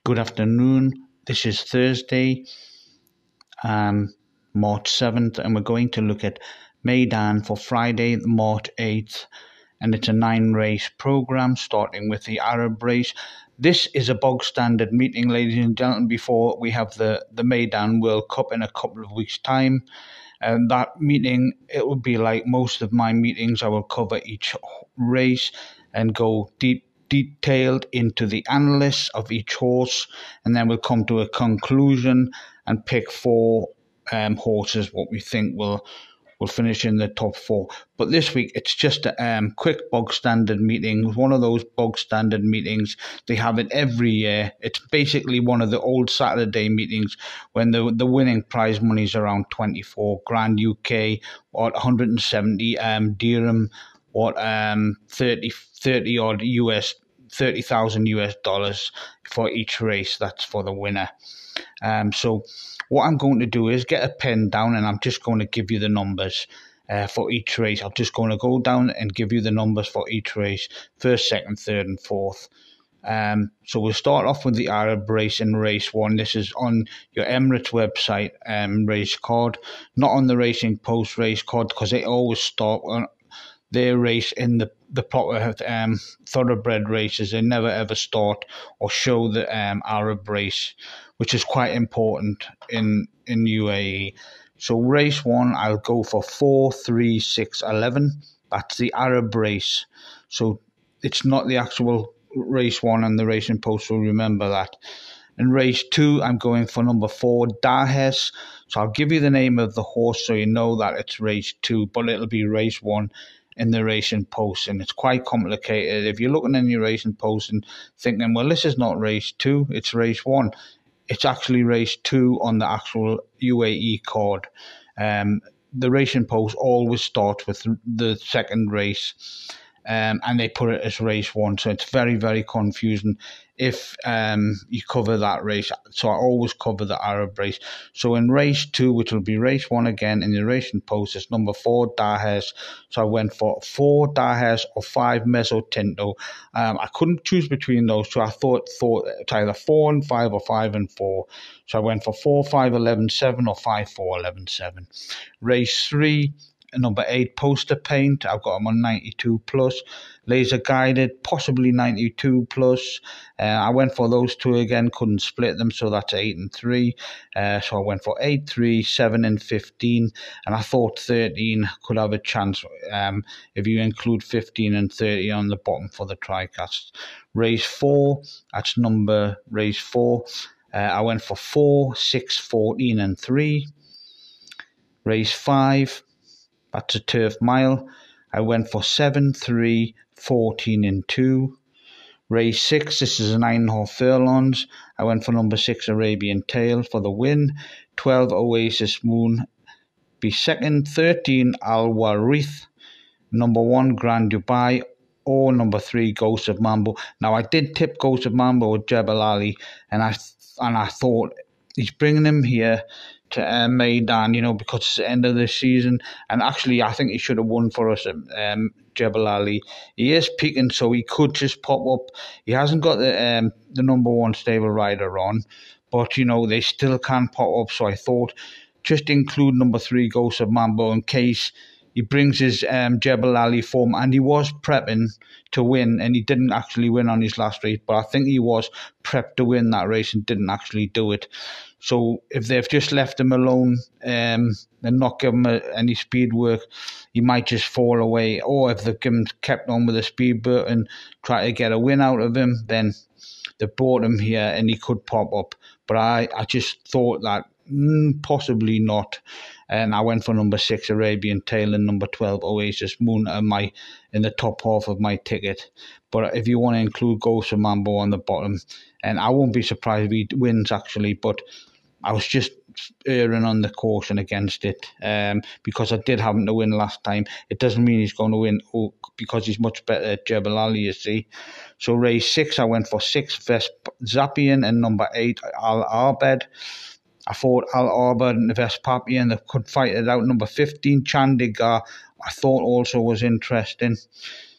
Good afternoon. This is Thursday, March 7th, and we're going to look at Meydan for Friday, March 8th. And it's a 9-race program starting with the Arab race. This is a bog standard meeting, ladies and gentlemen, before we have the Meydan World Cup in a couple of weeks' time. And that meeting, it will be like most of my meetings. I will cover each race and go detailed into the analysis of each horse, and then we'll come to a conclusion and pick four horses what we think will finish in the top four. But this week it's just a quick bog standard meeting, one of those bog standard meetings. They have it every year. It's basically one of the old Saturday meetings when the winning prize money is around 24 grand UK, or 170 dirham, what 30 odd US, $30,000 for each race. That's for the winner. So what I'm going to do is get a pen down, and I'm just going to give you the numbers for each race. I'm just going to go down and give you the numbers for each race: first, second, third, and fourth. So we'll start off with the Arab race in race 1. This is on your Emirates website race card, not on the Racing Post race card, because they always start on their race in the proper thoroughbred races. They never ever start or show the Arab race, which is quite important in UAE. So race 1, I'll go for 4, 3, 6, 11. That's the Arab race. So it's not the actual race 1 on the Racing Post, so remember that. In race 2, I'm going for number 4, Dahes. So I'll give you the name of the horse so you know that it's race 2, but it'll be race 1 in the Racing Post, and it's quite complicated. If you're looking in your Racing Post and thinking, well, this is not race 2, it's race 1. It's actually race 2 on the actual UAE card. The Racing Post always starts with the second race, and they put it as race 1, so it's very, very confusing if you cover that race. So I always cover the Arab race. So in race 2, which will be race 1 again in the Racing Post, it's number 4, Dahes. So I went for 4 Dahes or 5 Mezzotinto. I couldn't choose between those two. I thought it's either 4 and 5 or 5 and 4. So I went for 4, 5, 11, 7 or 5, 4, 11, 7. Race 3, number 8, Poster Paint. I've got them on 92 plus. Laser Guided, possibly 92 plus. I went for those two again, couldn't split them, so that's 8 and 3. So I went for 8, 3, 7 and 15, and I thought 13 could have a chance if you include 15 and 30 on the bottom for the TriCast. Race 4, that's number race 4. I went for 4, 6, 14 and 3. Race 5, that's a Turf Mile. I went for 7, 3, 14 and 2. Race 6, this is a 9.5 furlongs. I went for number 6, Arabian Tale for the win. 12, Oasis Moon be second. 13, Al Warith. Number 1, Grand Dubai. Or number 3, Ghost of Mambo. Now I did tip Ghost of Mambo with Jebel Ali, and I thought he's bringing him here to Meydan, because it's the end of the season, and actually I think he should have won for us at Jebel Ali. He is peaking, so he could just pop up. He hasn't got the number 1 stable rider on, but they still can pop up. So I thought just include number 3, Ghost of Mambo, in case he brings his Jebel Ali form, and he was prepping to win, and he didn't actually win on his last race, but I think he was prepped to win that race and didn't actually do it. So if they've just left him alone and not given him any speed work, he might just fall away. Or if they've kept on with the speed work and try to get a win out of him, then they brought him here and he could pop up. But I just thought that possibly not. And I went for number 6, Arabian Tale, and number 12, Oasis Moon, in the top half of my ticket. But if you want to include Ghost of Mambo on the bottom, and I won't be surprised if he wins actually, but I was just erring on the caution against it because I did have him to win last time. It doesn't mean he's going to win because he's much better at Jebel Ali, you see. So race 6, I went for 6, Vespapian, and number 8, Al Arbed. I thought Al Arbed and Vespapian, they could fight it out. Number 15, Chandigarh, I thought also was interesting.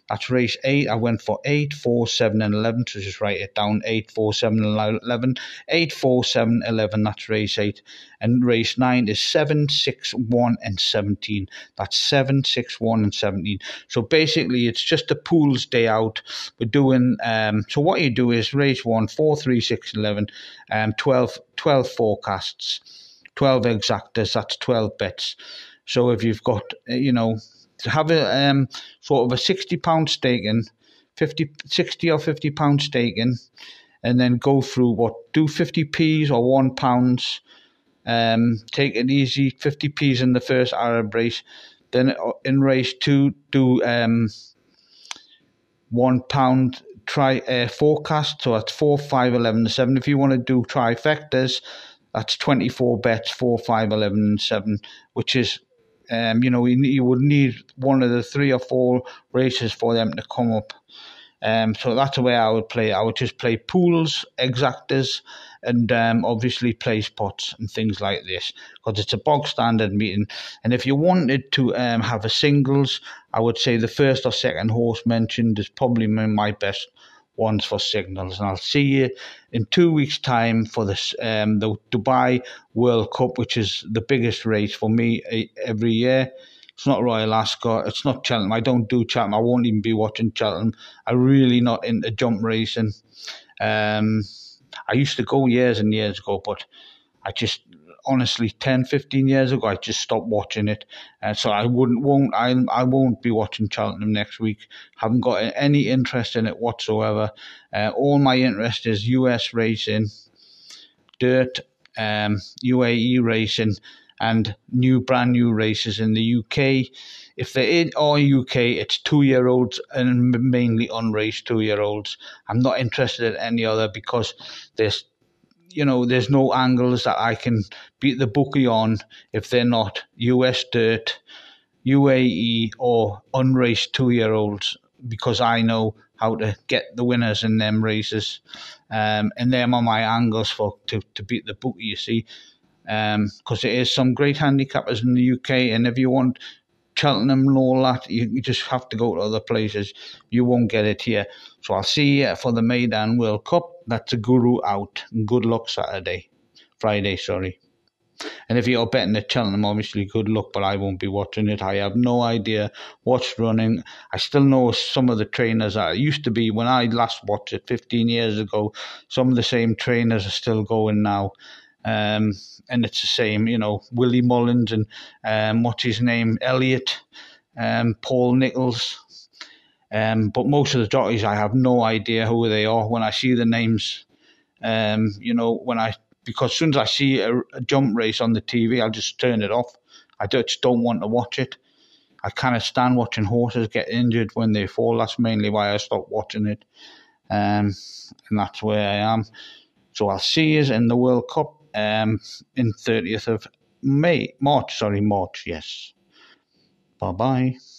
That's race 8. I went for 8, 4, 7, and 11. So just write it down: 8, 4, 7, and 11. 8, 4, 7, 11. That's race 8. And race 9 is 7, 6, 1, and 17. That's 7, 6, 1, and 17. So basically, it's just a pools day out. We're doing, so what you do is race 1, 4, 3, 6, 11, 12 forecasts, 12 exactas, that's 12 bets. So if you've got, to have a sort of a £60 stake in, 60 or £50 stake in, and then go through do 50p's or £1. Take it easy, 50p's in the first Arab race. Then in race 2, do £1 try forecast. So that's 4, 5, 11, and 7. If you want to do trifectas, that's 24 bets, 4, 5, 11, and 7, which is, you would need one of the 3 or 4 races for them to come up. So that's the way I would play. I would just play pools, exactas, and obviously play spots and things like this, because it's a bog standard meeting. And if you wanted to have a singles, I would say the first or second horse mentioned is probably my best ones for signals. And I'll see you in 2 weeks' time for the Dubai World Cup, which is the biggest race for me every year. It's not Royal Ascot. It's not Cheltenham. I don't do Cheltenham. I won't even be watching Cheltenham. I'm really not into jump racing. I used to go years and years ago, but I just, honestly, 10, 15 years ago, I just stopped watching it. So I won't be watching Cheltenham next week. Haven't got any interest in it whatsoever. All my interest is US racing, dirt, UAE racing, and brand new races in the UK. If they're UK, it's 2-year-olds and mainly unraced 2-year-olds. I'm not interested in any other, because there's no angles that I can beat the bookie on if they're not US dirt, UAE, or unraced 2-year-olds, because I know how to get the winners in them races. And them are my angles to beat the bookie, you see. Because there is some great handicappers in the UK, and if you want Cheltenham and all that, you just have to go to other places. You won't get it here. So I'll see you for the Meydan World Cup. That's a guru out. Good luck Friday. And if you're betting at Cheltenham, obviously good luck, but I won't be watching it. I have no idea what's running. I still know some of the trainers that used to be when I last watched it 15 years ago. Some of the same trainers are still going now. And it's the same, Willie Mullins and what's his name, Elliot, Paul Nichols. But most of the jockeys, I have no idea who they are when I see the names. Because as soon as I see a jump race on the TV, I'll just turn it off. I just don't want to watch it. I can't stand watching horses get injured when they fall. That's mainly why I stopped watching it. And that's where I am. So I'll see you in the World Cup in 30th of March, yes. Bye-bye.